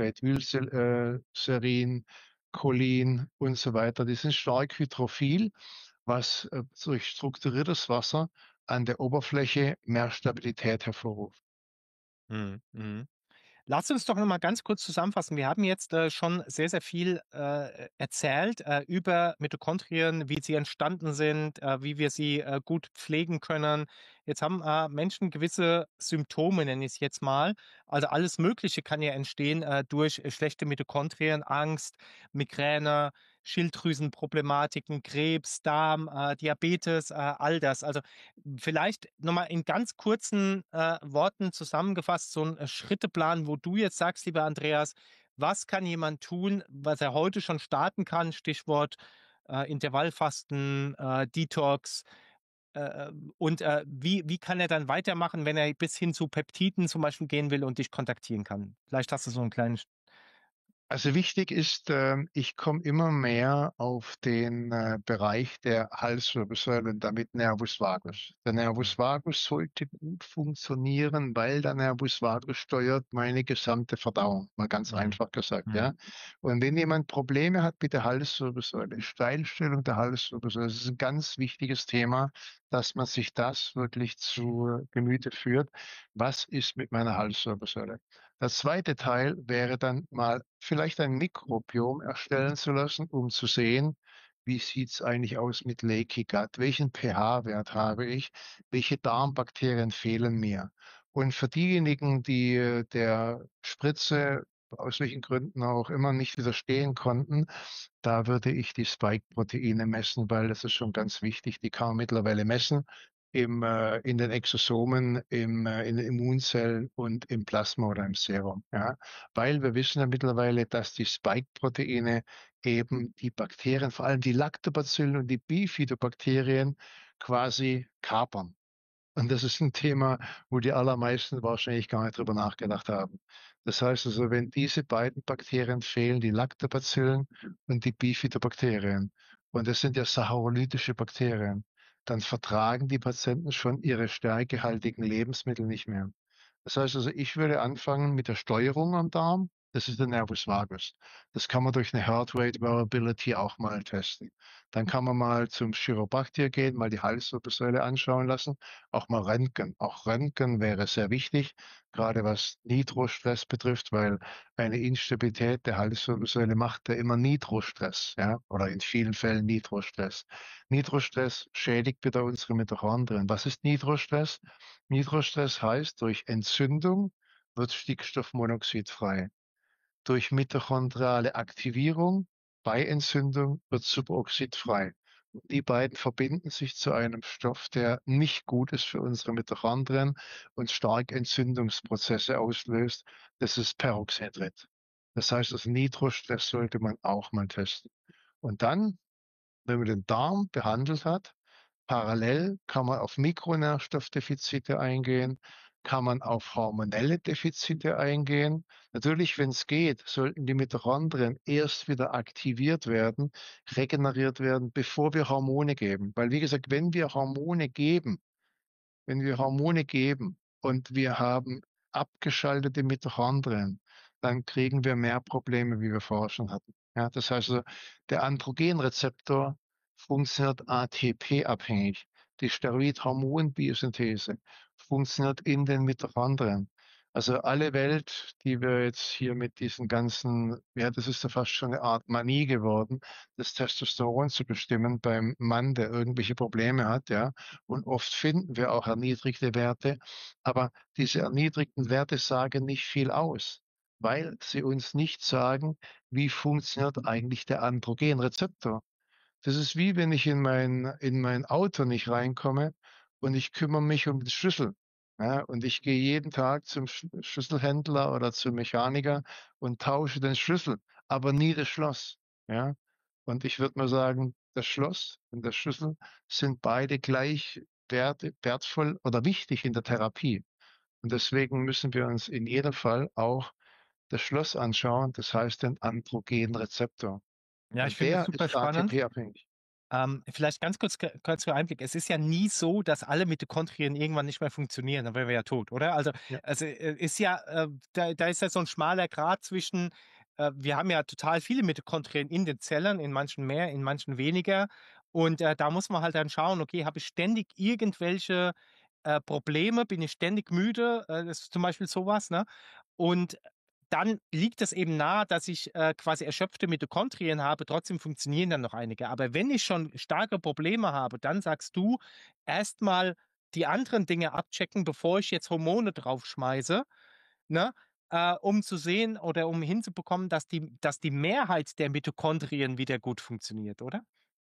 Phosphatidylserin, Cholin und so weiter. Die sind stark hydrophil, was durch strukturiertes Wasser an der Oberfläche mehr Stabilität hervorruft. Mhm. Mhm. Lass uns doch noch mal ganz kurz zusammenfassen. Wir haben jetzt schon sehr, sehr viel erzählt über Mitochondrien, wie sie entstanden sind, wie wir sie gut pflegen können. Jetzt haben Menschen gewisse Symptome, nenne ich es jetzt mal. Also alles Mögliche kann ja entstehen durch schlechte Mitochondrien, Angst, Migräne, Schilddrüsenproblematiken, Krebs, Darm, Diabetes, all das. Also vielleicht nochmal in ganz kurzen Worten zusammengefasst, so ein Schritteplan, wo du jetzt sagst, lieber Andreas, was kann jemand tun, was er heute schon starten kann? Stichwort Intervallfasten, Detox. Und wie kann er dann weitermachen, wenn er bis hin zu Peptiden zum Beispiel gehen will und dich kontaktieren kann? Vielleicht hast du so einen kleinen. Also wichtig ist, ich komme immer mehr auf den Bereich der Halswirbelsäule und damit Nervus vagus. Der Nervus vagus sollte gut funktionieren, weil der Nervus vagus steuert meine gesamte Verdauung, mal ganz Mhm. einfach gesagt, ja. Mhm. Und wenn jemand Probleme hat mit der Halswirbelsäule, Steilstellung der Halswirbelsäule, das ist ein ganz wichtiges Thema, dass man sich das wirklich zu Gemüte führt. Was ist mit meiner Halswirbelsäule? Der zweite Teil wäre dann mal vielleicht ein Mikrobiom erstellen zu lassen, um zu sehen, wie sieht's eigentlich aus mit Leaky Gut? Welchen pH-Wert habe ich? Welche Darmbakterien fehlen mir? Und für diejenigen, die der Spritze aus welchen Gründen auch immer nicht widerstehen konnten, da würde ich die Spike-Proteine messen, weil das ist schon ganz wichtig. Die kann man mittlerweile messen in den Exosomen, in den Immunzellen und im Plasma oder im Serum. Ja? Weil wir wissen ja mittlerweile, dass die Spike-Proteine eben die Bakterien, vor allem die Lactobacillen und die Bifidobakterien quasi kapern. Und das ist ein Thema, wo die allermeisten wahrscheinlich gar nicht drüber nachgedacht haben. Das heißt also, wenn diese beiden Bakterien fehlen, die Lactobacillen und die Bifidobakterien, und das sind ja saccharolydische Bakterien, dann vertragen die Patienten schon ihre stärkehaltigen Lebensmittel nicht mehr. Das heißt also, ich würde anfangen mit der Steuerung am Darm. Das ist der Nervus vagus. Das kann man durch eine Heart Rate Variability auch mal testen. Dann kann man mal zum Chiropraktiker gehen, mal die Halswirbelsäule anschauen lassen, auch mal Röntgen. Auch Röntgen wäre sehr wichtig, gerade was Nitrostress betrifft, weil eine Instabilität der Halswirbelsäule macht ja immer Nitrostress, ja, oder in vielen Fällen Nitrostress. Nitrostress schädigt wieder unsere Mitochondrien. Was ist Nitrostress? Nitrostress heißt, durch Entzündung wird Stickstoffmonoxid frei. Durch mitochondriale Aktivierung bei Entzündung wird Superoxid frei. Die beiden verbinden sich zu einem Stoff, der nicht gut ist für unsere Mitochondrien und stark Entzündungsprozesse auslöst. Das ist Peroxyhydrid. Das heißt, das Nitrostress sollte man auch mal testen. Und dann, wenn man den Darm behandelt hat, parallel kann man auf Mikronährstoffdefizite eingehen, kann man auf hormonelle Defizite eingehen. Natürlich, wenn es geht, sollten die Mitochondrien erst wieder aktiviert werden, regeneriert werden, bevor wir Hormone geben. Weil, wie gesagt, wenn wir Hormone geben und wir haben abgeschaltete Mitochondrien, dann kriegen wir mehr Probleme, wie wir vorher schon hatten. Ja, das heißt also, der Androgenrezeptor funktioniert ATP-abhängig. Die Steroidhormonbiosynthese funktioniert in den Mitochondrien. Also alle Welt, die wir jetzt hier mit diesen ganzen, ja, das ist ja fast schon eine Art Manie geworden, das Testosteron zu bestimmen beim Mann, der irgendwelche Probleme hat, ja. Und oft finden wir auch erniedrigte Werte, aber diese erniedrigten Werte sagen nicht viel aus, weil sie uns nicht sagen, wie funktioniert eigentlich der Androgenrezeptor. Das ist wie wenn ich in mein Auto nicht reinkomme und ich kümmere mich um den Schlüssel. Ja, und ich gehe jeden Tag zum Schlüsselhändler oder zum Mechaniker und tausche den Schlüssel, aber nie das Schloss. Ja, und ich würde mal sagen, das Schloss und der Schlüssel sind beide gleich wertvoll oder wichtig in der Therapie. Und deswegen müssen wir uns in jedem Fall auch das Schloss anschauen, das heißt den Androgenrezeptor. Ja, ich Und finde das der super ist spannend. ATP-abhängig. Vielleicht ganz kurz für Einblick. Es ist ja nie so, dass alle Mitochondrien irgendwann nicht mehr funktionieren, dann wären wir ja tot, oder? Ja. Ist ja, da ist ja so ein schmaler Grat zwischen, wir haben ja total viele Mitochondrien in den Zellen, in manchen mehr, in manchen weniger. Und da muss man halt dann schauen, okay, habe ich ständig irgendwelche Probleme, bin ich ständig müde, das ist zum Beispiel sowas, ne? Und dann liegt es eben nahe, dass ich quasi erschöpfte Mitochondrien habe, trotzdem funktionieren dann noch einige. Aber wenn ich schon starke Probleme habe, dann sagst du, erstmal die anderen Dinge abchecken, bevor ich jetzt Hormone draufschmeiße, ne? Um zu sehen oder um hinzubekommen, dass die Mehrheit der Mitochondrien wieder gut funktioniert, oder?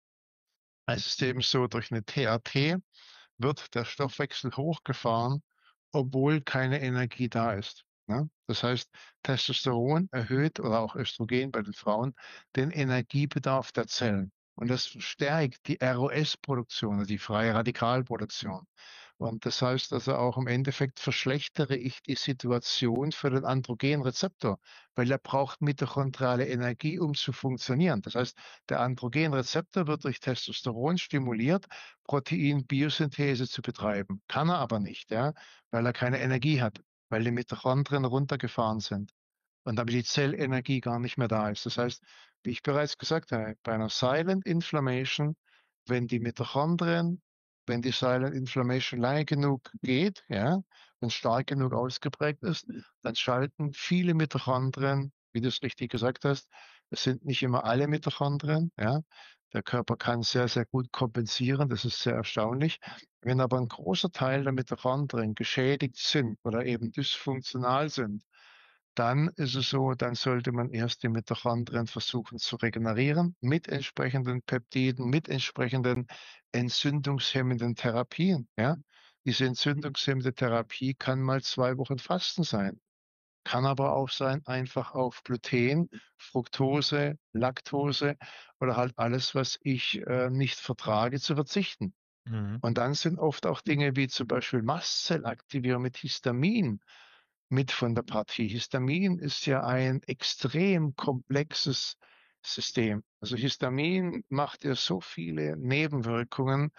Es ist eben so, durch eine TAT wird der Stoffwechsel hochgefahren, obwohl keine Energie da ist. Ne? Das heißt, Testosteron erhöht oder auch Östrogen bei den Frauen den Energiebedarf der Zellen. Und das verstärkt die ROS-Produktion, also die freie Radikalproduktion. Und das heißt also auch im Endeffekt verschlechtere ich die Situation für den Androgenrezeptor, weil er braucht mitochondriale Energie, um zu funktionieren. Das heißt, der Androgenrezeptor wird durch Testosteron stimuliert, Proteinbiosynthese zu betreiben. Kann er aber nicht, ja, weil er keine Energie hat, weil die Mitochondrien runtergefahren sind und damit die Zellenergie gar nicht mehr da ist. Das heißt, wie ich bereits gesagt habe, bei einer Silent Inflammation, wenn die Mitochondrien, wenn die Silent Inflammation lange genug geht, ja, wenn es stark genug ausgeprägt ist, dann schalten viele Mitochondrien, wie du es richtig gesagt hast, es sind nicht immer alle Mitochondrien, ja. Der Körper kann sehr, sehr gut kompensieren, das ist sehr erstaunlich. Wenn aber ein großer Teil der Mitochondrien geschädigt sind oder eben dysfunktional sind, dann ist es so, dann sollte man erst die Mitochondrien versuchen zu regenerieren mit entsprechenden Peptiden, mit entsprechenden entzündungshemmenden Therapien. Ja? Diese entzündungshemmende Therapie kann mal 2 Wochen Fasten sein, kann aber auch sein, einfach auf Gluten, Fructose, Laktose oder halt alles, was ich nicht vertrage, zu verzichten. Mhm. Und dann sind oft auch Dinge wie zum Beispiel Mastzellaktivierung mit Histamin mit von der Partie. Histamin ist ja ein extrem komplexes System. Also Histamin macht ja so viele Nebenwirkungen.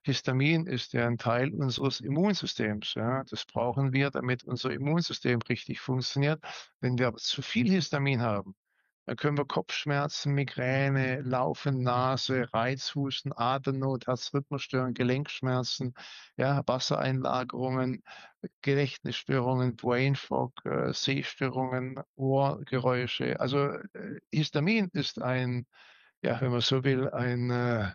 Histamin ist ja ein Teil unseres Immunsystems. Ja. Das brauchen wir, damit unser Immunsystem richtig funktioniert. Wenn wir aber zu viel Histamin haben, dann können wir Kopfschmerzen, Migräne, laufende Nase, Reizhusten, Atemnot, Herzrhythmusstörungen, Gelenkschmerzen, ja, Wassereinlagerungen, Gedächtnisstörungen, Brain Fog, Sehstörungen, Ohrgeräusche. Also Histamin ist ein, ja, wenn man so will, ein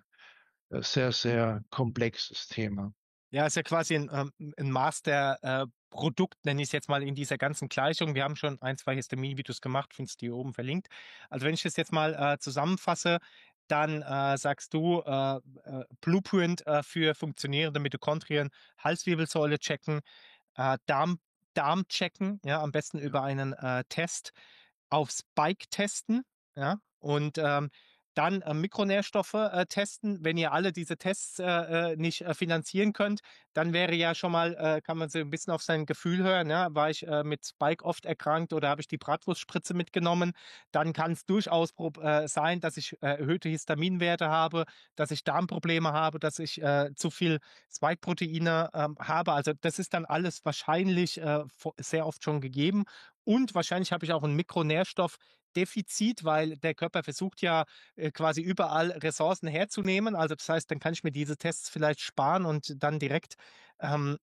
sehr, sehr komplexes Thema. Ja, ist ja quasi ein Masterprodukt, nenne ich es jetzt mal, in dieser ganzen Gleichung. Wir haben schon ein, zwei Histamin-Videos gemacht, findest du hier oben verlinkt. Also wenn ich das jetzt mal zusammenfasse, dann sagst du Blueprint für funktionierende Mitochondrien, Halswirbelsäule checken, Darm, Darm checken, ja, am besten über einen Test, auf Spike testen, ja, und dann Mikronährstoffe testen. Wenn ihr alle diese Tests nicht finanzieren könnt, dann wäre ja schon mal, kann man so ein bisschen auf sein Gefühl hören, ja, war ich mit Spike oft erkrankt oder habe ich die Bratwurstspritze mitgenommen, dann kann es durchaus sein, dass ich erhöhte Histaminwerte habe, dass ich Darmprobleme habe, dass ich zu viel Spike-Proteine habe. Also das ist dann alles wahrscheinlich sehr oft schon gegeben. Und wahrscheinlich habe ich auch ein Mikronährstoffdefizit, weil der Körper versucht ja quasi überall Ressourcen herzunehmen. Also das heißt, dann kann ich mir diese Tests vielleicht sparen und dann direkt ähm,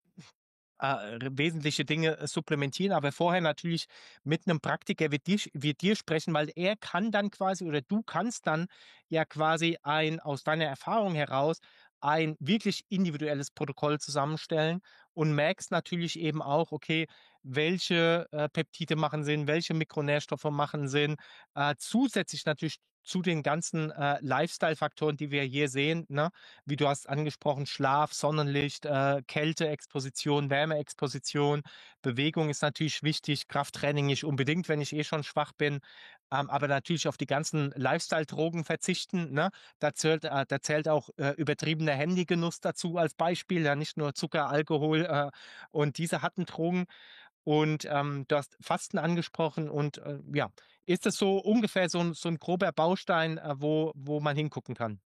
wesentliche Dinge supplementieren, aber vorher natürlich mit einem Praktiker wie dir sprechen, weil er kann dann quasi oder du kannst dann ja quasi aus deiner Erfahrung heraus ein wirklich individuelles Protokoll zusammenstellen und merkst natürlich eben auch, okay, welche Peptide machen Sinn, welche Mikronährstoffe machen Sinn, zusätzlich natürlich zu den ganzen Lifestyle-Faktoren, die wir hier sehen, ne? Wie du hast angesprochen, Schlaf, Sonnenlicht, Kälteexposition, Wärmeexposition, Bewegung ist natürlich wichtig, Krafttraining nicht unbedingt, wenn ich eh schon schwach bin, aber natürlich auf die ganzen Lifestyle-Drogen verzichten, ne? Da zählt auch übertriebener Handygenuss dazu als Beispiel, ja nicht nur Zucker, Alkohol und diese harten Drogen. Und du hast Fasten angesprochen und ja, ist das so ungefähr so ein grober Baustein, wo man hingucken kann?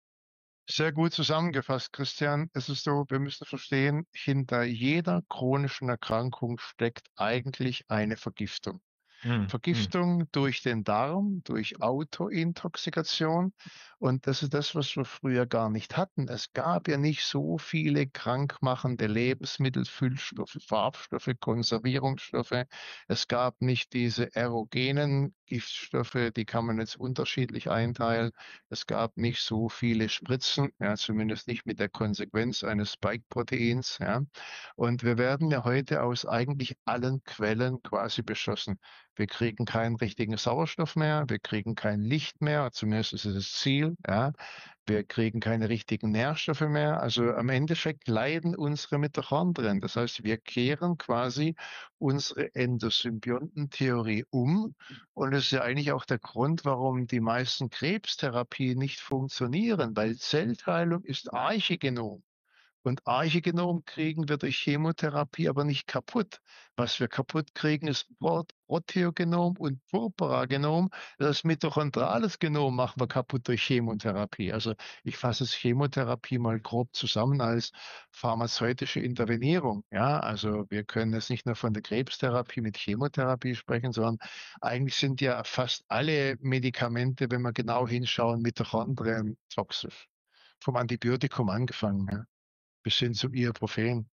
Sehr gut zusammengefasst, Christian. Es ist so, wir müssen verstehen, hinter jeder chronischen Erkrankung steckt eigentlich eine Vergiftung. Hm, hm. Vergiftung durch den Darm, durch Autointoxikation. Und das ist das, was wir früher gar nicht hatten. Es gab ja nicht so viele krankmachende Lebensmittel, Füllstoffe, Farbstoffe, Konservierungsstoffe. Es gab nicht diese aerogenen Giftstoffe, die kann man jetzt unterschiedlich einteilen. Es gab nicht so viele Spritzen, ja, zumindest nicht mit der Konsequenz eines Spike-Proteins. Ja. Und wir werden ja heute aus eigentlich allen Quellen quasi beschossen. Wir kriegen keinen richtigen Sauerstoff mehr, wir kriegen kein Licht mehr, zumindest ist es das Ziel, ja. Wir kriegen keine richtigen Nährstoffe mehr. Also am Endeffekt leiden unsere Mitochondrien. Das heißt, wir kehren quasi unsere Endosymbiontentheorie um. Und das ist ja eigentlich auch der Grund, warum die meisten Krebstherapien nicht funktionieren, weil Zellteilung ist Archegenom. Und Archegenom kriegen wir durch Chemotherapie aber nicht kaputt. Was wir kaputt kriegen, ist Proteogenom und Purpuragenom. Das mitochondrales Genom machen wir kaputt durch Chemotherapie. Also ich fasse es Chemotherapie mal grob zusammen als pharmazeutische Intervenierung. Ja, also wir können jetzt nicht nur von der Krebstherapie mit Chemotherapie sprechen, sondern eigentlich sind ja fast alle Medikamente, wenn wir genau hinschauen, Mitochondrien toxisch. Vom Antibiotikum angefangen. Ja, bis hin zum Ibuprofen.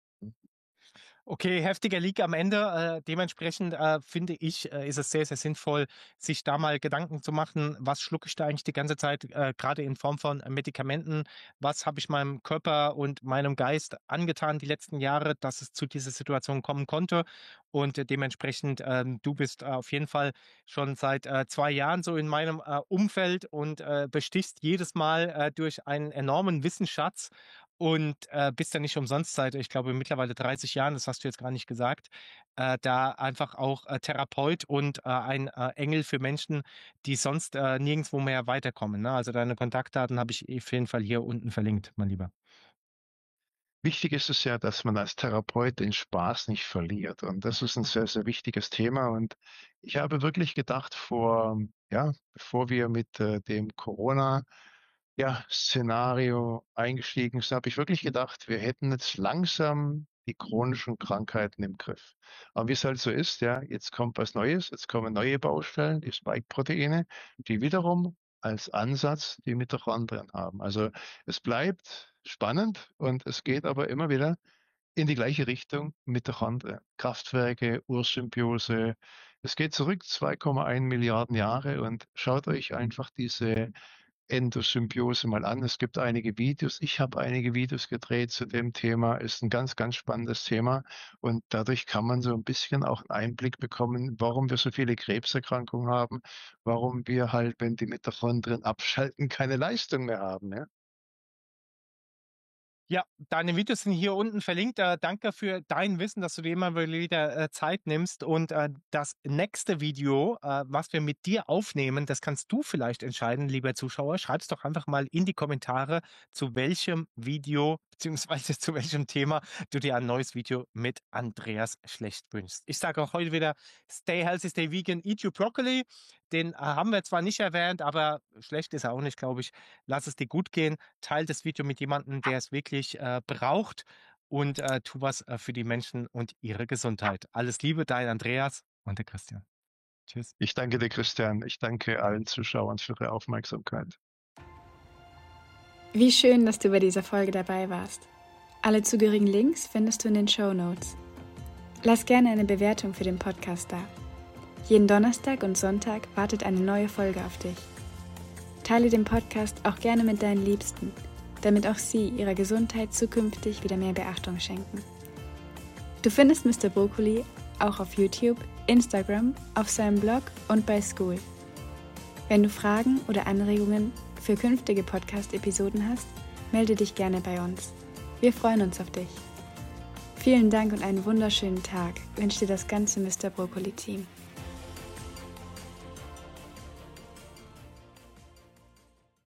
Okay, heftiger Leak am Ende. Dementsprechend finde ich, ist es sehr, sehr sinnvoll, sich da mal Gedanken zu machen, was schlucke ich da eigentlich die ganze Zeit, gerade in Form von Medikamenten, was habe ich meinem Körper und meinem Geist angetan die letzten Jahre, dass es zu dieser Situation kommen konnte. Und dementsprechend, du bist auf jeden Fall schon seit 2 Jahren so in meinem Umfeld und bestichst jedes Mal durch einen enormen Wissensschatz und bist ja nicht umsonst seit, ich glaube, mittlerweile 30 Jahren, das hast du jetzt gar nicht gesagt, da einfach auch Therapeut und ein Engel für Menschen, die sonst nirgendwo mehr weiterkommen. Ne? Also deine Kontaktdaten habe ich auf jeden Fall hier unten verlinkt, mein Lieber. Wichtig ist es ja, dass man als Therapeut den Spaß nicht verliert. Und das ist ein sehr, sehr wichtiges Thema. Und ich habe wirklich gedacht, bevor wir mit dem Corona Szenario eingestiegen ist, habe ich wirklich gedacht, wir hätten jetzt langsam die chronischen Krankheiten im Griff. Aber wie es halt so ist, jetzt kommt was Neues, jetzt kommen neue Baustellen, die Spike-Proteine, die wiederum als Ansatz die Mitochondrien haben. Also es bleibt spannend und es geht aber immer wieder in die gleiche Richtung: Mitochondrien, Kraftwerke, Ursymbiose. Es geht zurück 2,1 Milliarden Jahre und schaut euch einfach diese Endosymbiose mal an. Es gibt einige Videos. Ich habe einige Videos gedreht zu dem Thema. Ist ein ganz, ganz spannendes Thema. Und dadurch kann man so ein bisschen auch einen Einblick bekommen, warum wir so viele Krebserkrankungen haben, warum wir halt, wenn die Mitochondrien abschalten, keine Leistung mehr haben. Ja? Ja, deine Videos sind hier unten verlinkt. Danke für dein Wissen, dass du dir immer wieder Zeit nimmst. Und das nächste Video, was wir mit dir aufnehmen, das kannst du vielleicht entscheiden, lieber Zuschauer. Schreib es doch einfach mal in die Kommentare, zu welchem Video beziehungsweise zu welchem Thema du dir ein neues Video mit Andreas Schlecht wünschst. Ich sage auch heute wieder: Stay healthy, stay vegan, eat your broccoli. Den haben wir zwar nicht erwähnt, aber schlecht ist er auch nicht, glaube ich. Lass es dir gut gehen. Teil das Video mit jemandem, der es wirklich braucht, und tu was für die Menschen und ihre Gesundheit. Alles Liebe, dein Andreas und der Christian. Tschüss. Ich danke dir, Christian. Ich danke allen Zuschauern für ihre Aufmerksamkeit. Wie schön, dass du bei dieser Folge dabei warst. Alle zugehörigen Links findest du in den Shownotes. Lass gerne eine Bewertung für den Podcast da. Jeden Donnerstag und Sonntag wartet eine neue Folge auf dich. Teile den Podcast auch gerne mit deinen Liebsten, damit auch sie ihrer Gesundheit zukünftig wieder mehr Beachtung schenken. Du findest Mr. Broccoli auch auf YouTube, Instagram, auf seinem Blog und bei School. Wenn du Fragen oder Anregungen für künftige Podcast-Episoden hast, melde dich gerne bei uns. Wir freuen uns auf dich. Vielen Dank und einen wünscht dir das ganze Mr. Broccoli-Team.